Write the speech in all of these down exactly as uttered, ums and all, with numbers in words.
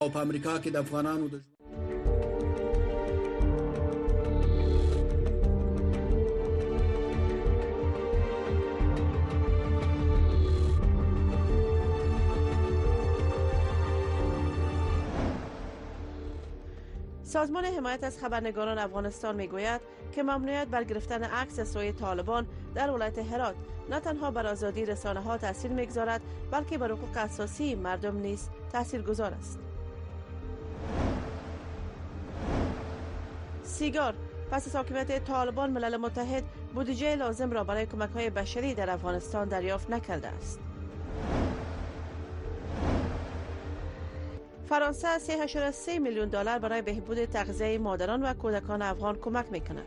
او په امریکا کې د افغانانو د سازمان حمایت از خبرنگاران افغانستان میگوید که ممنوعیت بر گرفتن عکس از سوی طالبان در ولایت هرات نه تنها بر آزادی رسانه ها تاثیر میگذارد بلکه بر حقوق اساسی مردم نیز تاثیرگذار است. سیگار: پس از حاکمیت طالبان ملل متحد بودجه لازم را برای کمک‌های بشری در افغانستان دریافت نکرده است. فرانسه سه ممیز سه میلیون دلار برای بهبود تغذیه مادران و کودکان افغان کمک می‌کند.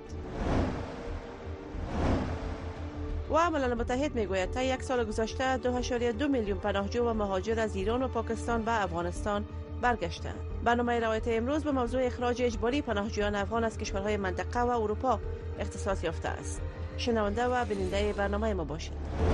و ملل متحد میگوید تا یک سال گذشته دو ممیز دو میلیون پناهجو و مهاجر از ایران و پاکستان به افغانستان برگشتند. برنامه روایت امروز به موضوع اخراج اجباری پناهجویان افغان از کشورهای منطقه و اروپا اختصاص یافته است. شنونده و بیننده برنامه ما باشید.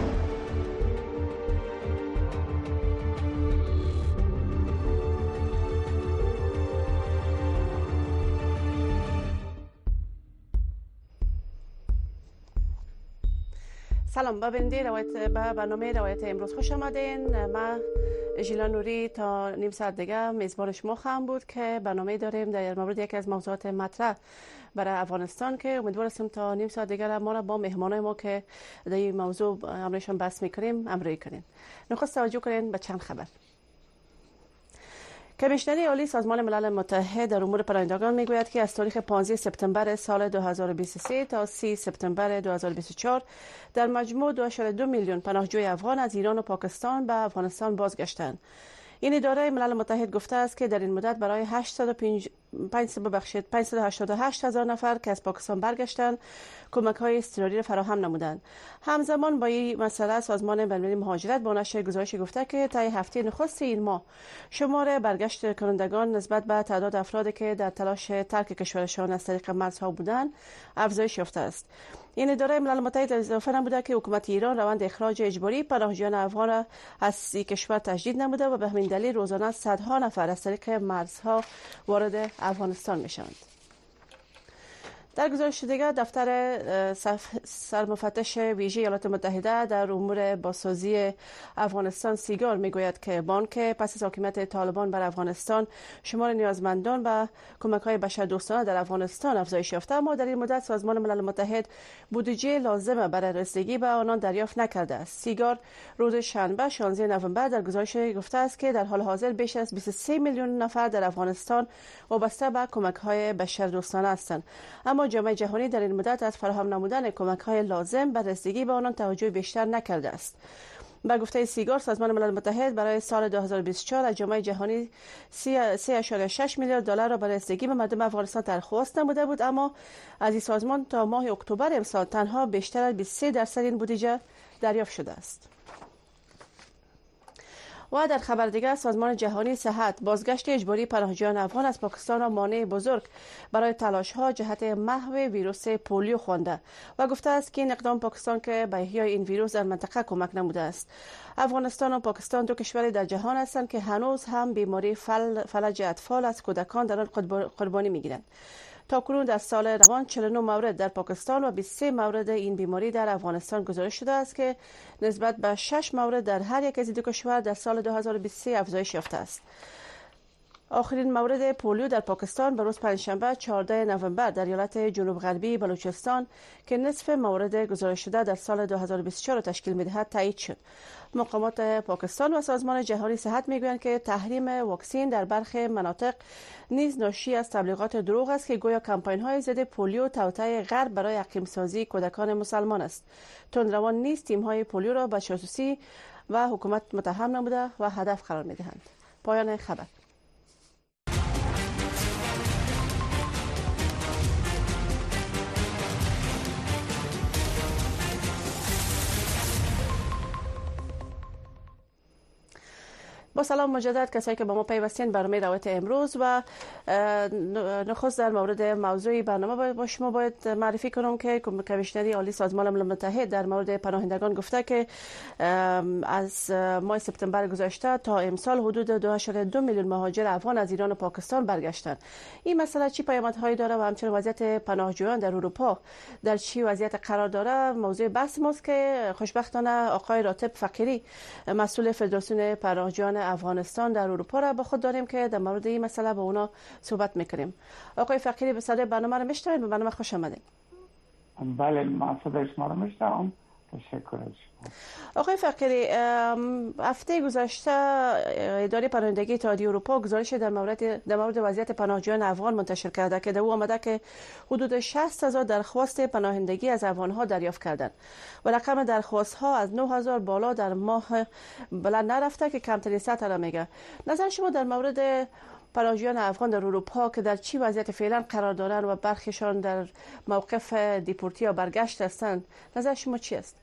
سلام، به بیننده روایت به برنامه روایت امروز خوش آمدین. ما ژیلا نوری تا نیم ساعت دیگه میزبان شما خواهم بود که برنامه داریم در مورد یکی از موضوعات مطرح برای افغانستان که امیدوار هستم تا نیم ساعت دیگه ما را با مهمانای ما که در این موضوع امروزشان بحث میکنیم همراهی کنین. نخست توجه کنین به چند خبر. کمیشنری عالی سازمان ملل متحد در امور پناهندگان میگوید که از تاریخ پانزده سپتامبر سال دو هزار و بیست و سه تا سی سپتامبر دو هزار و بیست و چهار در مجموع دو ممیز دو میلیون پناهجوی افغان از ایران و پاکستان به افغانستان بازگشتند. این اداره ملل متحد گفته است که در این مدت برای هشتصد و هشتاد و هشت هزار نفر که از پاکستان برگشتند کمک‌های اضطراری را فراهم نمودند. همزمان با این مسئله سازمان بین‌المللی مهاجرت با نشر گزارشی گفته که تا هفته نخست این ماه شمار برگشت کنندگان نسبت به تعداد افرادی که در تلاش ترک کشورشان از طریق مرزها بودند افزایش یافته است. این اداره ملل متحد اضافه نموده که حکومت ایران روند اخراج اجباری پناهجویان افغان را از این کشور تجدید نموده و به همین دلیل روزانه صدها نفر از طریق مرزها وارد افغانستان میشوند. در گزارش دیگر دفتر سرمفتش ویژه ایالات متحده در امور بازسازی افغانستان سیگار میگوید که بانک پس از حاکمیت طالبان بر افغانستان شمار نیازمندان و کمک‌های بشردوستانه در افغانستان افزایش یافته، اما در این مدت سازمان ملل متحد بودجه لازم برای رسیدگی به آنان دریافت نکرده است. سیگار روز شنبه شانزده نوامبر در گزارش گفته است که در حال حاضر بیش از بیست و سه میلیون نفر در افغانستان وابسته به کمک‌های بشردوستانه هستند، اما جامعه جهانی در این مدت از فراهم نمودن کمک‌های لازم برای رسیدگی به آنان توجه بیشتر نکرده است. با گفته سیگار سازمان ملل متحد برای سال دو هزار و بیست و چهار از جامعه جهانی سه ممیز شش میلیارد دلار را برای رسیدگی به مردم افغانستان درخواست نموده بود، اما از این سازمان تا ماه اکتبر امسال تنها بیشتر از بیست و سه درصد این بودجه دریافت شده است. و در خبر دیگر سازمان جهانی صحت بازگشت اجباری پناهجویان افغان از پاکستان را مانع بزرگ برای تلاش‌ها جهت محو ویروس پولیو خوانده و گفته است که این اقدام پاکستان که به احیای این ویروس در منطقه کمک نموده است. افغانستان و پاکستان دو کشوری در جهان هستند که هنوز هم بیماری فل... فلج اطفال از کودکان در آن قربانی می‌گیرند. تاکنون در سال روان چهل و نه مورد در پاکستان و بیست و سه مورد این بیماری در افغانستان گزارش شده است که نسبت به شش مورد در هر یک از این دو کشور در سال دو هزار و بیست و سه افزایش یافته است. آخرین مورد پولیو در پاکستان به روز پنجشنبه چهاردهم نوامبر در ایالت جنوب غربی بلوچستان که نصف مورد گزارش شده در سال دو هزار و بیست و چهار تشکیل می‌دهد تایید شد. مقامات پاکستان و سازمان جهانی صحت میگویند که تحریم واکسن در برخی مناطق نیز ناشی از تبلیغات دروغ است که گویا کمپاین‌های ضد پولیو توطئه غرب برای اقلیم سازی کودکان مسلمان است. تندروان نیز تیم‌های پولیو را به جاسوسی و حکومت متهم نموده و هدف قرار می‌دهند. پایان خبر. با سلام مجدد کسایی که با ما پیوستین برنامه روایت امروز و نخست در مورد موضوع برنامه با شما باید معرفی کنم که کمیشنری عالی سازمان ملل متحد در مورد پناهندگان گفته که از ماه سپتامبر گذشته تا امسال حدود دو ممیز دو میلیون مهاجر افغان از ایران و پاکستان برگشتند. این مسئله چی پیامدهایی داره و همچنین وضعیت پناهجویان در اروپا در چی وضعیت قرار داره موضوع بحث ماست که خوشبختانه آقای راتب فقیری مسئول فدراسیون پناهجویان افغانستان در اروپا را با خود داریم که در مورد این مسئله با اونا صحبت میکنیم. آقای فقیری به صدای برنامه رو میشنوید؟ به برنامه خوش آمدید. بله من صدای شما رو میشنوم. تشکر از شما. آقای فقیری، هفته گذشته اداره پناهندگی اتحادیه اروپا گزارش در مورد در مورد وضعیت پناهجویان افغان منتشر کرده که در او آمده که حدود شصت هزار درخواست پناهندگی از افغان‌ها دریافت کردند و رقم درخواست‌ها از نه هزار بالا در ماه بلند نرفته که کمترین سطح را میگه. نظر شما در مورد پناهجویان افغان در اروپا که در چی وضعیت فعلا قرار دارند و برخیشان در موقف دیپورتی یا برگشت هستند، نظر شما چی است؟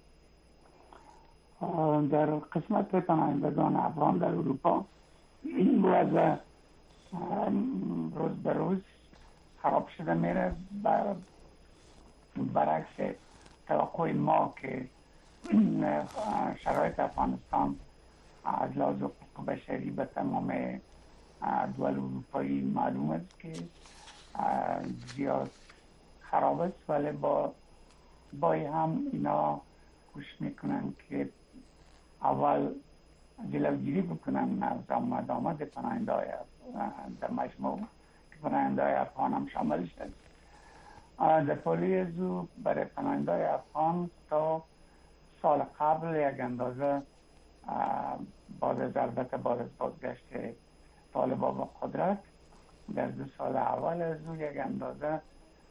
در قسمت پناهندگان افغان در اروپا وضع روز به روز خراب شده میره. بر برعکس توقع ما که شرایط افغانستان از لحاظ حقوق بشری به تمام دول اروپایی معلوم است که زیاد خراب است، ولی با با هم اینا کوشش میکنن که اول جلوگیری بکنن از آمد آمد پناهنده های در مجموع که پناهنده های افغان هم شاملش است. در پالی از او برای پناهنده های افغان تا سال قبل یک اندازه بعد از البته بعد از بازگشت طالبان با قدرت در دو سال اول از او یک اندازه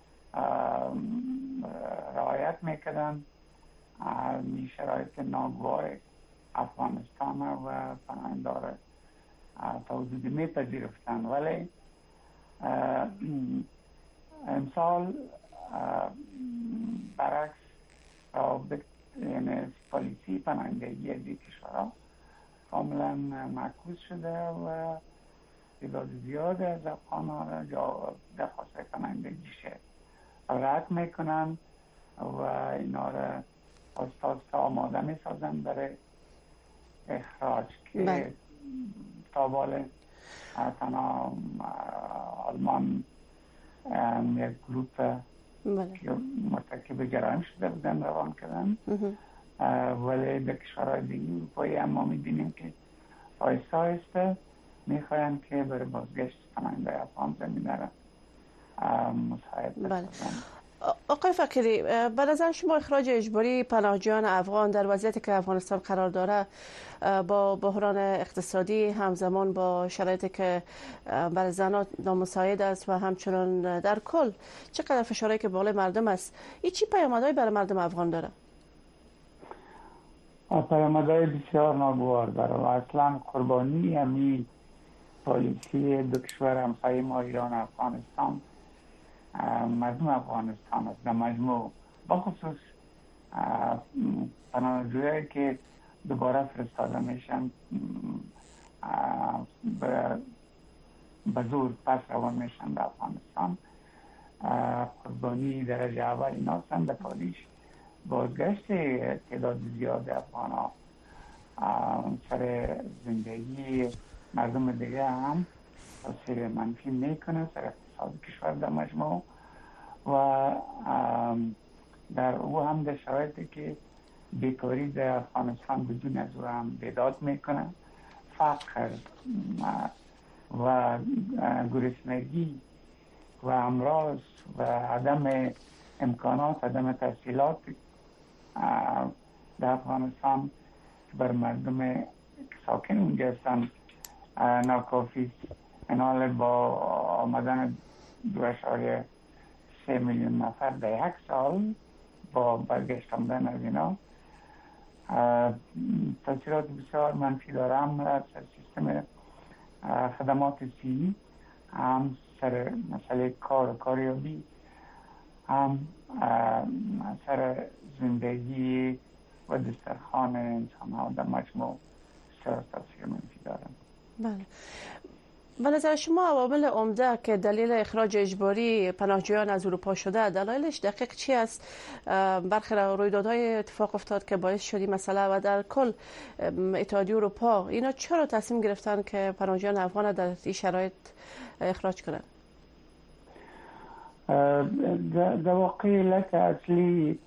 رعایت میکردن می شرایط ناگوار افغانستان و پناهنده را تا حدودی میپذیرفتن، ولی امسال برعکس رابط یعنی پالیسی پناهندگی از این کشورها کاملا معکوس شده و تعداد زیاد از افغان‌ها را جا درخواست پناهندگیش رد میکنن و اینا را آستاست آماده میسازن برای اخراج که تا بال تنها آلمان یک گروپ که مرتکب جرایم شده بودن روان کردن، ولی در کشورهای دیگه اروپایی اما میبینیم که آیسته آیسته میخواین که برای بازگشت پناهنده افغان زمینه را مساعد بسازن. آقای فقیری، به نظر شما اخراج اجباری پناهجویان افغان در وضعیتی که افغانستان قرار داره با بحران اقتصادی همزمان با شرایطی که برای زنان نامساعد است و همچنان در کل چقدر فشاری که بالای مردم است، این چی پیامدهایی برای مردم افغان داره؟ پیامدهای بسیار ناگوار داره و اصلا قربانی همین پالیسی دو کشور همسایه ما ایران و افغانستان مردم افغانستان است. در مجموع بخصوص پناهجویانی که دوباره فرستاده میشن به زور پس روان میشن به افغانستان، قربانی درجه اول اینا هستند. در پالیش بازگشت تعداد زیاد افغان ها سر زندگی مردم دیگه هم تاثیر منفی میکنه سر اقتصاد کشور در مجموع و در او هم در شرایطی که بیکاری در افغانستان بدون از او هم بیداد میکنه، فقر و گرسنگی و امراض و عدم امکانات عدم تحصیلات در افغانستان بر مردم که ساکن اونجا هستن ناکافی است. این حال با آمدن دو اشاریه سه میلیون نفر در یک سال با برگشت آمدن از اینا تاثیرات بسیار منفی داره، هم سر سیستم خدمات صحی، هم سر مسئله کار و کاریابی، هم سر زندگی و دسترخوان انسان ها در مجموع بسیار تاثیر منفی دارند. بله. به نظر شما عوامل عمده که دلیل اخراج اجباری پناهجویان از اروپا شده دلایلش دقیق چی است؟ برخی رویدادهای اتفاق افتاد که باعث شدی مثلا و در کل اتحادیه اروپا اینا چرا تصمیم گرفتن که پناهجویان افغان در این شرایط اخراج کنند؟ در واقع علت اصلی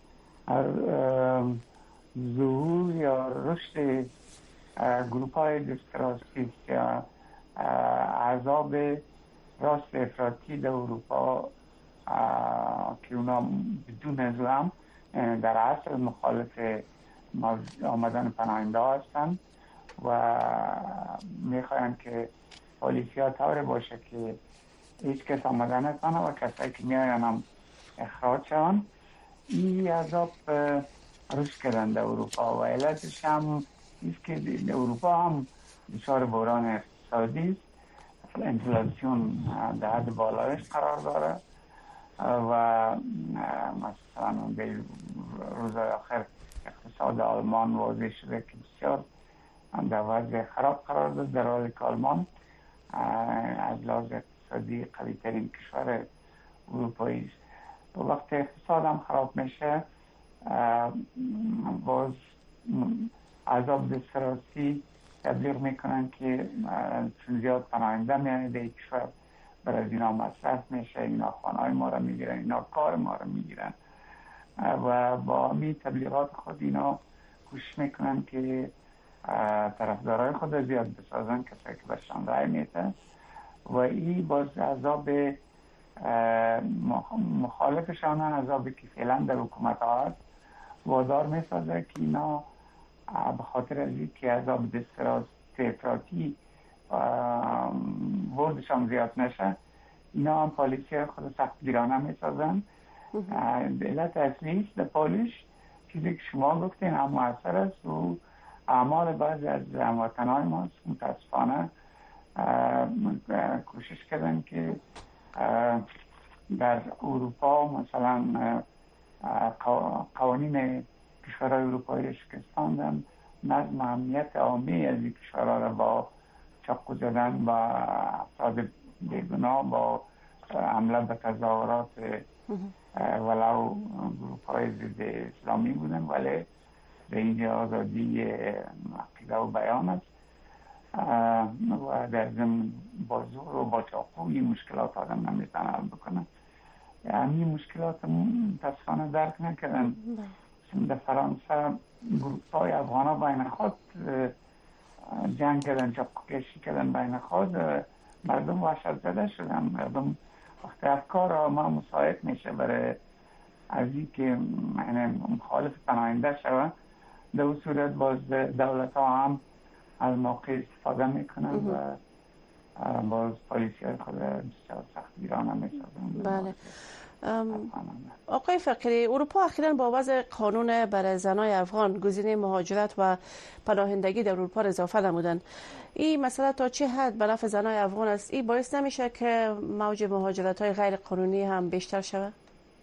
ظهور یا رشد گروپ های دستراستی یا احزاب راست افراطی در اروپا که اونا بدون از هم در اصل مخالف آمدن پناهنده هستند و میخواین که پالیسی ها طور باشه که هیچ کس آمدن نکنه و کسایی که میاین هم اخراج شوند. این احزاب رشد کردن در اروپا و علتش هم ایست که در اروپا هم دچار بحران اقتصادی است، انفلاسیون در حد بالایش قرار داره و مثلا در روزهای آخر اقتصاد آلمان واضح شده که بسیار در وضع خراب قرار داد، در حالی که آلمان از لحاظ اقتصادی قوی ترین کشور اروپایی است. و وقتی اقتصاد هم خراب میشه باز احزاب دستراستی تبلیغ میکنن که چون زیاد پناهنده میانه در کشور بر از اینا مصرف میشه، اینا خانه‌های ما را میگیرن، اینا کار ما را میگیرن و با می تبلیغات خود اینا کوشش میکنن که طرفدارای خود زیاد بسازن، کسایی که برشان رای میده و این باز احزاب مخالفشان، احزابی که فعلا در حکومت ها هست وادار میسازه که اینا به خاطر از این که احزاب دستراستی افراطی بردشان زیاد نشه اینا هم پالیسی خود سختگیرانه میسازن. علت اصلی است در پالیش چیزی که شما گفتین هم مؤثر است و اعمال بعضی از هموطنان ما متاسفانه کوشش کردن که در اروپا مثلا قوانین کشورهای اروپایی شکستاندن، نظم امنیت عامی از این کشورها را با چاقو زدن و افراد بیگناه با حمله به تظاهرات ولو گروپ‌های ضد اسلامی بودن ولی به اینجا آزادی عقیده و بیان است و در ضمن با زور و با چاقو این مشکلات آدم نمیتونه حل بکنه. این مشکلات متاسفانه درک نکردن. در فرانسه گروپ‌های افغانا بین خود جنگ کردن، چاقو کشی کردن بین خود، مردم وحشت زده شدن. مردم وقتی افکار ما مساعد میشه برای از این که مخالف پناهنده شود، در اون صورت باز دولت ها هم از موقع استفاده میکنن و باز پالیسی های خود بسیار سختگیرانه میسازن. بله. آقای فقیری، اروپا اخیراً با وضع قانون برای زنای افغان گزینه مهاجرت و پناهندگی در اروپا اضافه نمودند. این مسئله تا چه حد به نفع زنای افغان است؟ این باعث نمیشه که موج مهاجرت های غیر قانونی هم بیشتر شود؟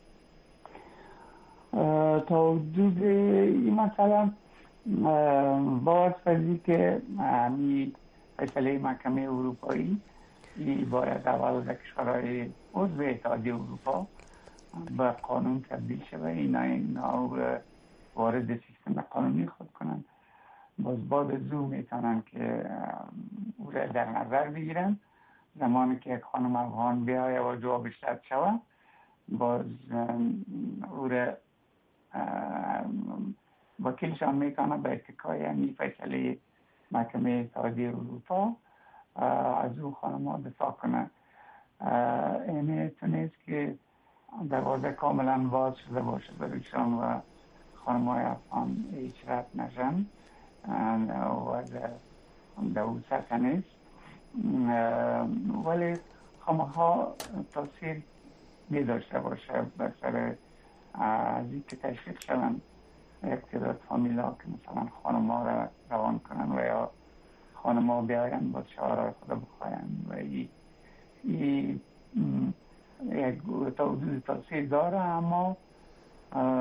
تا حدود این مثلا باز فضی که همی فیصله محکمه اروپایی این باید اول در کشورهای عضو اتحادیه اروپا به قانون تبدیل شود، اینا اینا وارد سیستم قانونی خود کنن. باز بعد از او میتونن که او را در نظر بگیرن. زمانی که یک خانم افغان بیایه و جوابش رد شود باز او را وکیلشان میکنه به اتکای یعنی فیصله محکمه اتحادیه اروپا از او خانم ها دفاع کنه. اینه تونست که دروازه کاملا باز شده باشه برایشان و خانم های افغان هیچ رد نشن و در او سطح نیست، ولی خانم ها تاثیر می داشته باشه بر سر از این که تشویق شدن اقتداد فامیل ها که مثلا خانم ها را روان کنن و یا خانم ها بیاین با شعارهای خود بخواین و ای, ای یک تا حدود تاثیر داره، اما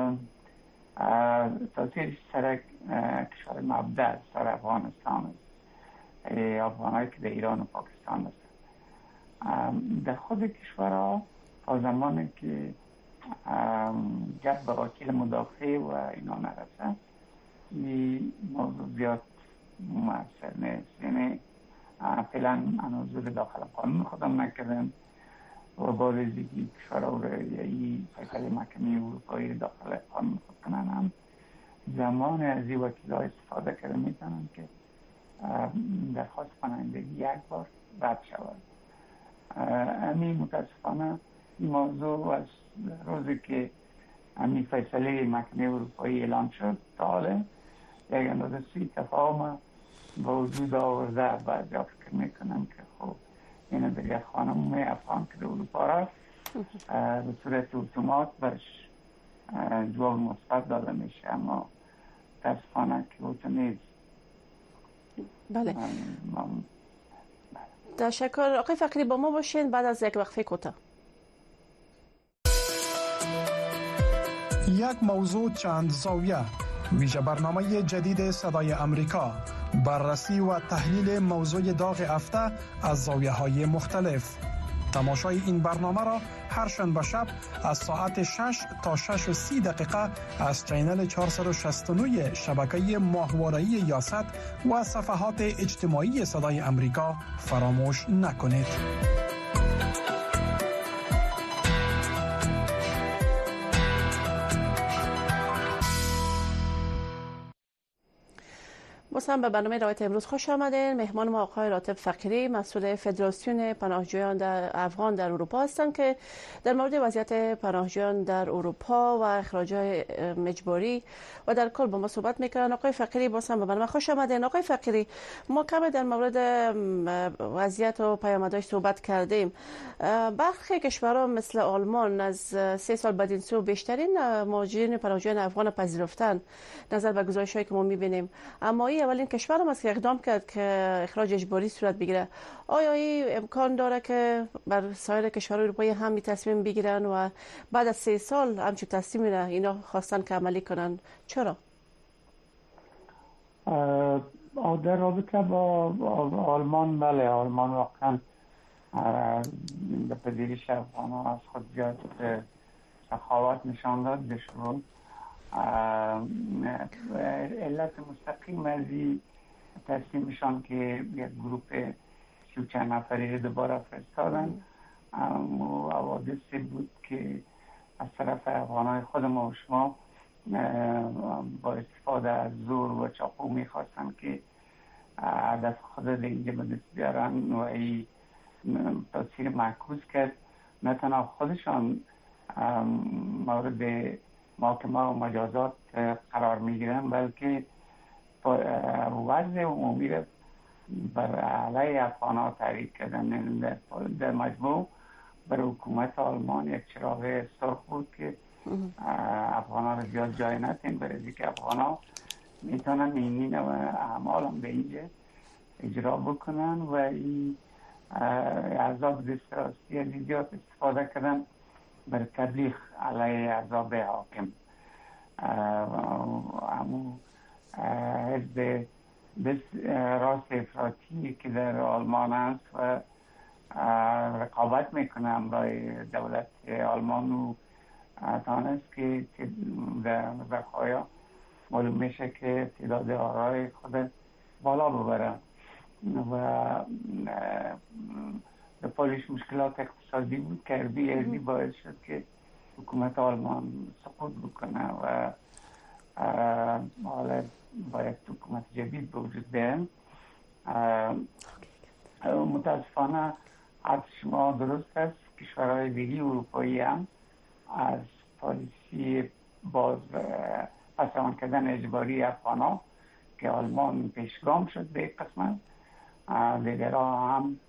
تاثیرش سر کشور مبدأ سر افغانستان است افغانایی که در ایران و پاکستان هستند. در خود کشورها تا زمانی که گپ به وکیل مدافع و اینا نرسه این موضوع زیاد مؤثر نیست. یعنی فعلا هنوز به داخل قانون خودم نکردن و بارزی که کشورها رو این فیصله محکمه اروپایی داخل قانون خود کنن هم زمان از این وکیل ها استفاده کرده میتونن که درخواست پناهندگی یک بار رد شود. همین متاسفانه این موضوع از روزی که همین فیصله محکمه اروپایی اعلان شد تا حالا یک اندازه سوی تفاهم با وجود آورده. بعضی فکر میکنم که خب این در یک خانم افغان که در اروپا رفت به صورت اتومات برش جواب مثبت داده میشه، اما متاسفانه که اوتو نیست. بله. تشکر آقای فقیری، با ما باشین بعد از یک وقفه کوتاه. یک موضوع چند زاویه، ویژه برنامه جدید صدای امریکا، بررسی و تحلیل موضوع داغ هفته از زاویه های مختلف. تماشای این برنامه را هر شنبه شب از ساعت شش تا شش و سی دقیقه از چینل چهارصد و شصت و نه شبکه ماهواره‌ای یاست و صفحات اجتماعی صدای امریکا فراموش نکنید. بازم به برنامه روایت امروز خوش آمدین. مهمان ما آقای راتب فقیری، مسئول فدراسیون پناهجویان در افغان در اروپا هستند که در مورد وضعیت پناهجویان در اروپا و اخراج‌های اجباری و در کل با ما صحبت میکنن. آقای فقیری بازم به برنامه خوش آمدین. آقای فقیری، ما کمی در مورد وضعیت و پیامدش صحبت کردیم. برخی کشورها مثل آلمان از سه سال بعد این سو بیشترین مهاجرین پناهجویان افغان پذیرفتن نظر به گزارش‌هایی که ما می‌بینیم، اما این اولین کشور هم است که اقدام کرد که اخراج اجباری صورت بگیره. آیا این امکان داره که بر سایر کشورهای اروپایی هم این تصمیم بگیرن و بعد از سه سال همچون تصمیم اینا خواستن که عملی کنن؟ چرا؟ در رابطه با آلمان، بله، آلمان واقعا به پذیرش افغان‌ها از خود زیاد سخاوت نشان داد به شروع. علت مستقیم از این تصمیمشان که یک گروپ سی و چند نفری دوباره فرستادن حوادثی بود که از طرف افغانهای خود ما و شما با استفاده از زور و چاقو میخواستن که هدف خود در اینجا به دست بیارن و این تاثیر معکوس کرد. نه تنها خودشان مورد محاکمه و مجازات قرار میگیرن، بلکه وضع عمومی را بر علیه افغان‌ها تحریک کردن. در مجموع بر حکومت آلمان یک چراغ سرخ بود که افغان‌ها را زیاد جای ندهند، برای اینکه افغان‌ها میتونن این نوع اعمال هم به اینجا اجرا بکنن و این احزاب دست راستی از زیاد استفاده کردن بر تبلیغ علیه احزاب حاکم. امو حزب راست افراطی که در آلمان است و رقابت میکنه امرای دولت آلمان و تانست که در وقایع معلوم میشه که تعداد آرای خود بالا ببره و به پالیش مشکلات اقتصادی بود که اربی اربی باعث شد که حکومت آلمان سقوط بکنه و حالا باید حکومت جدید به وجود بیایم. متاسفانه از شما درست است، کشورهای دیگه اروپایی هم از پالیسی باز پسمان کردن اجباری افغان‌ها که آلمان پیشگام شد به یک قسمت، دیگرها هم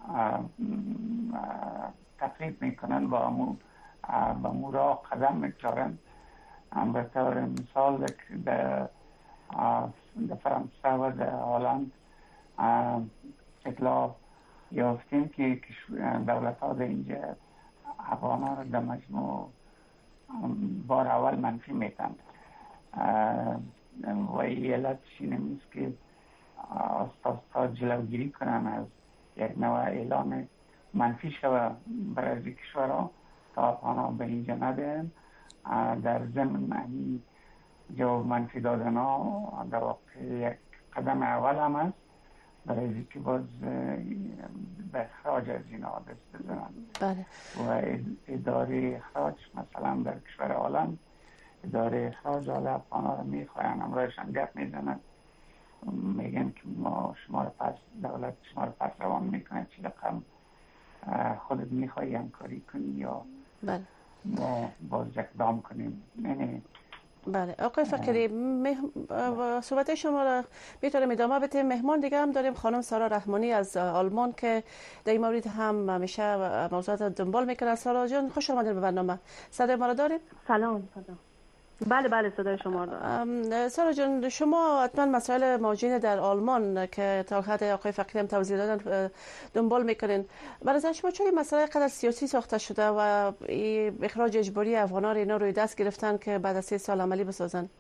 تقریب میکنن با امو با امو را قدم میکشارن. به طور مثال در فرانسه و در هلند اطلاع یافتیم که دولت ها در اینجا افغان ها را در مجموع بار اول منفی میتن و این علتش این نیست که تا جلوگیری کنن از یک نوع اعلان منفی شود برای از کشورها تا افغانها به اینجا ندهن. در ضمن این جواب منفی دادن ها در واقع یک قدم اول هم است برای از که باز به اخراج از اینا دست بزنن. بله. و اداره اخراج مثلا در کشور عالم اداره اخراج حالا افغانها رو میخواین امرایشان گپ میزنن، میگن که ما شما رو پس دولت شما رو پس روان میکنه، چی رقم خودت میخوایی همکاری کنی یا بله. ما باز اقدام کنیم. یعنی بله آقای فقیری مه... صحبت شما را میتونیم ادامه بدیم. مهمان دیگه هم داریم، خانم سارا رحمانی از آلمان که در این مورد هم همیشه موضوعات دنبال میکنه. سارا جان خوش آمدید به برنامه. صدای ما را دارید؟ سلام سلام. بله بله صدای شما را. سارا جان شما حتما مسائل مهاجرین در آلمان که تا حد آقای فقیری هم توضیح دادن دنبال میکنین. برای شما چون این مسئله قدر سیاسی ساخته شده و اخراج اجباری افغان‌ها اینا روی دست گرفتن که بعد از سه سال عملی بسازن؟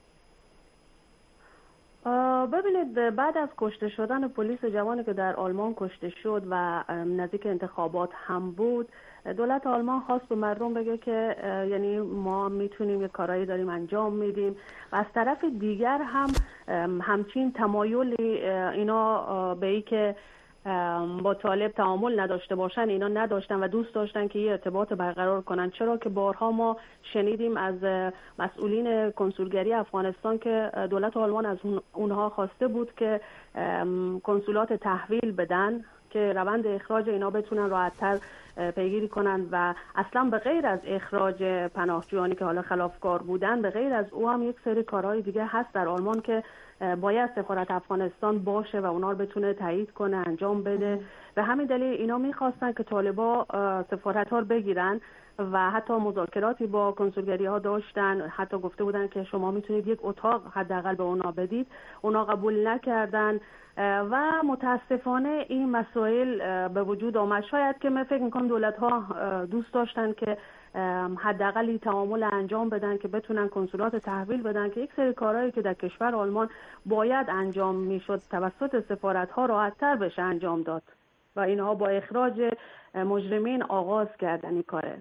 ببینید بعد از کشته شدن پلیس جوانی که در آلمان کشته شد و نزدیک انتخابات هم بود، دولت آلمان خواست به مردم بگه که یعنی ما میتونیم یه کارایی داریم انجام میدیم و از طرف دیگر هم همچین تمایل اینا به ای که با طالب تعامل نداشته باشن اینا نداشتن و دوست داشتن که یه ارتباط برقرار کنن، چرا که بارها ما شنیدیم از مسئولین کنسولگری افغانستان که دولت آلمان از اونها خواسته بود که کنسولات تحویل بدن که روند اخراج اینا بتونن راحت‌تر پیگیری کنن و اصلا به غیر از اخراج پناهجویانی که حالا خلافکار بودن، به غیر از او هم یک سری کارهای دیگه هست در آلمان که باید سفارت افغانستان باشه و اونا رو بتونه تایید کنه انجام بده. به همین دلیل اینا میخواستن که طالبا سفارت ها رو بگیرن و حتی مذاکراتی با کنسولگری ها داشتن، حتی گفته بودن که شما میتونید یک اتاق حداقل به اونا بدید، اونا قبول نکردن و متاسفانه این مسائل به وجود آمد. شاید که من فکر میکنم دولت ها دوست داشتن که حداقل تعامل انجام بدن که بتونن کنسولات تحویل بدن که یک سری کارهایی که در کشور آلمان باید انجام میشد توسط سفارت ها راحت‌تر بشه انجام داد و اینها با اخراج مجرمین آغاز کردن این کاره.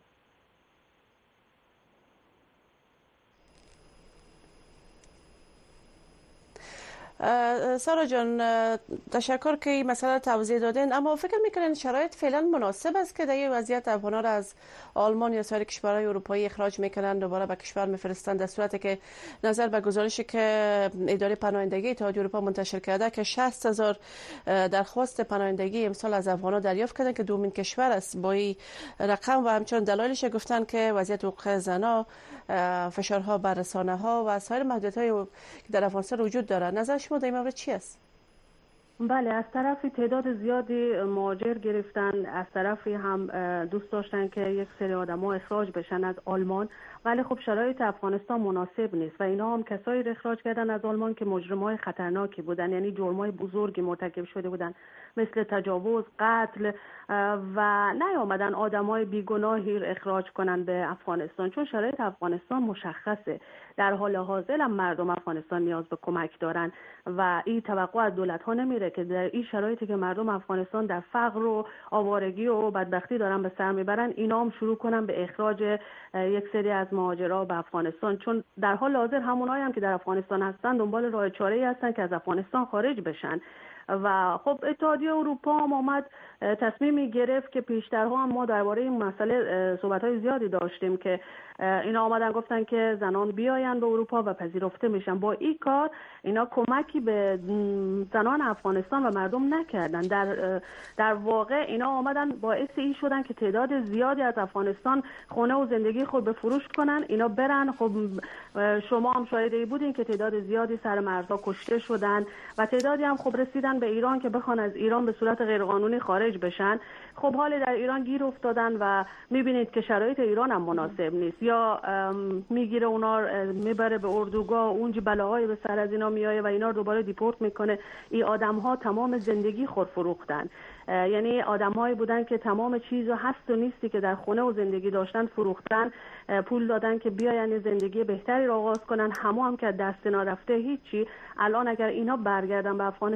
سارا جان تشکر که این مسئله توضیح دادین، اما فکر میکنین شرایط فعلا مناسب است که در این وضعیت افغان‌ها را از آلمان یا سایر کشورهای اروپایی اخراج میکنن دوباره به کشور میفرستن، در صورتی که نظر به گزارشی که اداره پناهندگی اتحادیه اروپا منتشر کرده که شصت هزار درخواست پناهندگی امسال از افغان‌ها دریافت کردن که دومین کشور است با این رقم و همچنین دلایلش گفتن که وضعیت حقوق زنان، فشارها بر رسانه‌ها و سایر محدودیت‌های که در افغانستان وجود داره. نظر شما در این مورد چی است؟ بله، از طرفی تعداد زیادی مهاجر گرفتن، از طرفی هم دوست داشتن که یک سری آدم‌ها اخراج بشن از آلمان، ولی خب شرایط افغانستان مناسب نیست و اینا هم کسایی را اخراج کردن از آلمان که مجرمای خطرناکی بودن، یعنی جرمای بزرگی مرتکب شده بودن مثل تجاوز، قتل و نیامدن آدمای بیگناهی را اخراج کنن به افغانستان، چون شرایط افغانستان مشخصه. در حال حاضر هم مردم افغانستان نیاز به کمک دارن و این توقع از دولت‌ها نمیره که در این شرایطی که مردم افغانستان در فقر و آوارگی و بدبختی دارن به سر میبرن، اینا هم شروع کنن به اخراج یک سری از مهاجرا به افغانستان، چون در حال حاضر همونایی هم که در افغانستان هستن دنبال راه چاره‌ای هستن که از افغانستان خارج بشن. و خب اتحادیه اروپا هم آمد تصمیمی گرفت که پیشترها هم ما درباره این مسئله صحبت‌های زیادی داشتیم که اینا آمدن گفتن که زنان بیاین به اروپا و پذیرفته میشن. با این کار اینا کمکی به زنان افغانستان و مردم نکردن، در در واقع اینا آمدن باعث این شدن که تعداد زیادی از افغانستان خونه و زندگی خود به فروش کنن، اینا برن. خب شما هم شاهدی بودین که تعداد زیادی سر مرزها کشته شدن و تعدادی هم خب رسیدن به ایران که بخوان از ایران به صورت غیرقانونی خارج بشن. خب حال در ایران گیر افتادن و میبینید که شرایط ایران هم مناسب نیست، یا میگیره اونا میبره به اردوگاه، اونجا بلاهای به سر از اینا میایه و اینا رو دوباره دیپورت میکنه. این آدم ها تمام زندگی خود فروختن، یعنی آدمایی بودن که تمام چیز و هست و نیستی که در خونه و زندگی داشتن فروختن، پول دادن که بیاین زندگی بهتری را آغاز کنن، همه هم که دست اینا رفته هیچی. الان اگر اینا برگردن به افغانستان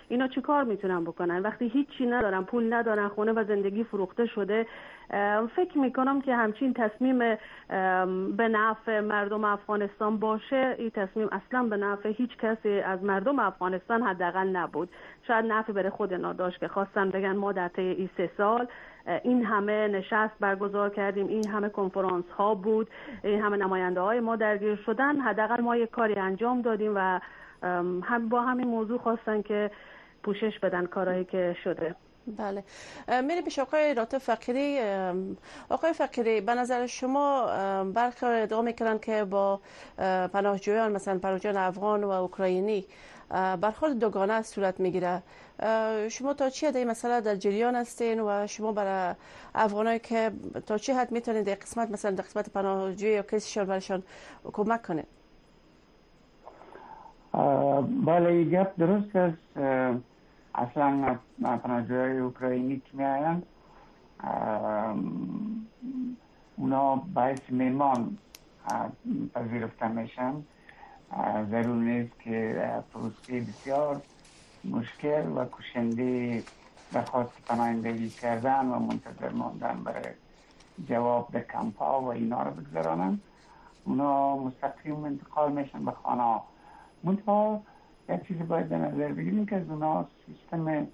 اینا چی کار میتونن بکنن وقتی هیچی ندارن، پول ندارن، خونه و زندگی فروخته شده؟ فکر میکنم که همچین تصمیم به نفع مردم افغانستان باشه، این تصمیم اصلا به نفع هیچ کسی از مردم افغانستان حداقل نبود. شاید نفع بره خود اینا داشت که خواستن بگن ما در طی این سه سال این همه نشست برگزار کردیم، این همه کنفرانس ها بود، این همه نماینده های ما درگیر شدن، حداقل ما یک کاری انجام دادیم و هم با همین موضوع خواستن که پوشش بدن کارهایی که شده. بله. میره پیش آقای راتب فقیری. آقای فقیری، به نظر شما برخی ادعا میکنن که با پناهجویان مثلا پناهجویان افغان و اوکراینی برخورد دوگانه صورت میگیره. شما تا چه حد این مسئله در جریان هستین و شما برای افغانایی که تا چه حد میتونید در قسمت مثلا در قسمت پناهجویی یا کیسشان برشان کمک کنید؟ بله، این گپ درست است. اصلا پناهجویان اوکراینی که میاین اونا باعث میمان پذیرفته میشن. ضرور نیست که پروسه بسیار مشکل و کشنده درخواست پناهندگی کردن و منتظر ماندن برای جواب در کمپ ها و اینا رو بگذارانن. اونا مستقیم انتقال میشن به خانه ها. منتها یک چیزی باید در نظر بگیریم که از اونا سیستم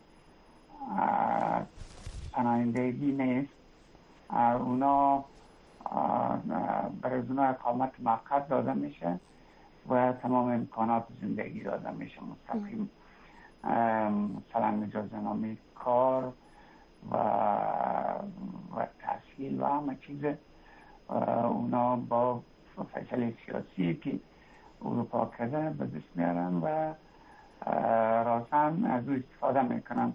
پناهندگی نیست. اونا برای اونا اقامت موقت داده میشه و تمام امکانات زندگی داده میشه مستقیم، مثلا اجازه نامه کار و و تحصیل و همه چیز. اونا با فیصله سیاسی که اروپا کرده به دست میارن و راستن از او استفاده میکنن،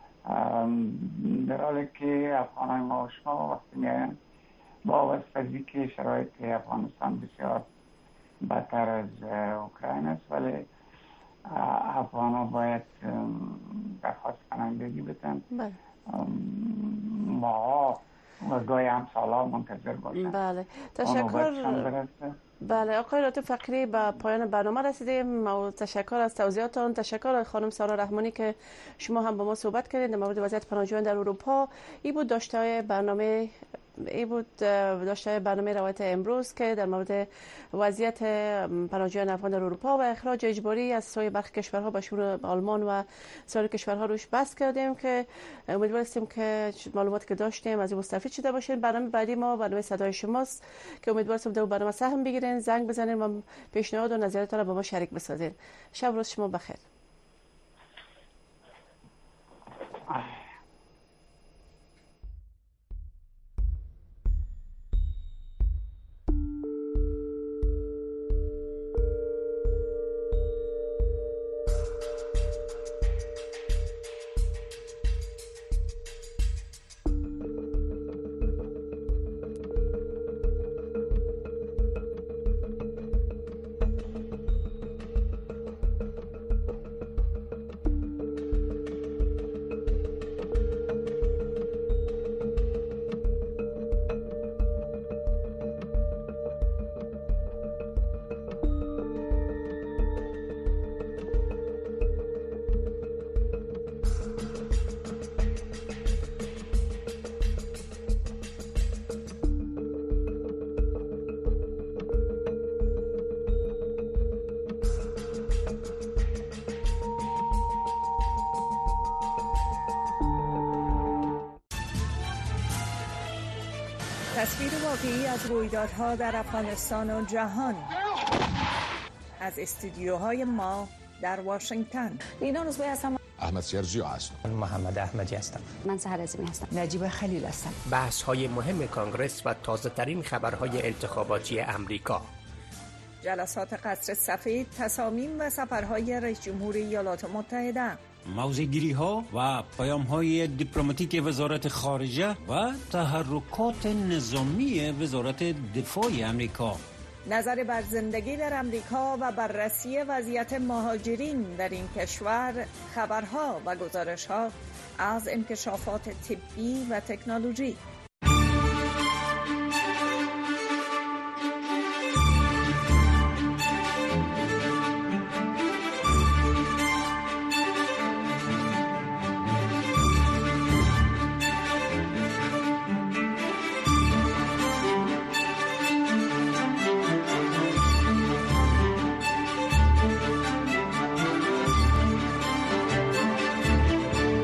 در حالی که افغانای ما و شما وقتی میاین با واسطه که شرایط افغانستان بسیار بدتر از اوکراین است، ولی افغان ها باید درخواست پناهندگی بدن. ما و گاهی هم سالا منتظر باشن. بله، تشکر. بله آقای راتب فقیری، به پایان برنامه رسیدیم. تشکر از توضیحاتتان. تشکر از خانم سارا رحمانی که شما هم با ما صحبت کردید در مورد وضعیت پناهجویان در اروپا. این بود داشته برنامه ای بود داشته برنامه روایت امروز که در مورد وضعیت پناهجویان افغان در اروپا و اخراج اجباری از سوی برخی کشورها به شمول آلمان و سایر کشورها روش بحث کردیم که امیدواریم که معلوماتی که داشتیم از این مستفید شده باشین. برنامه بعدی ما برنامه صدای شماست که امیدوارم در برنامه سهم بگیرین، زنگ بزنین و پیشنهاد و نظرتون رو با ما شریک بسازین. شب روز شما بخیر. تصویر واقعی از رویدادها در افغانستان و جهان از استودیوهای ما در واشنگتن. اینا روزبه هستم. احمد سیرجی هستم. محمد احمدی هستم. من سحر عظیمی هستم. نجیب خلیل هستم. بحث های مهم کانگرس و تازه ترین خبرهای انتخاباتی امریکا. جلسات قصر سفید، تصامیم و سفرهای رئیس جمهوری ایالات متحده. موضع‌گیری ها و پیام های دیپلماتیک وزارت خارجه و تحرکات نظامی وزارت دفاع امریکا. نظر بر زندگی در امریکا و بررسی وضعیت مهاجرین در این کشور، خبرها و گزارش‌ها از انکشافات طبی و تکنولوژی.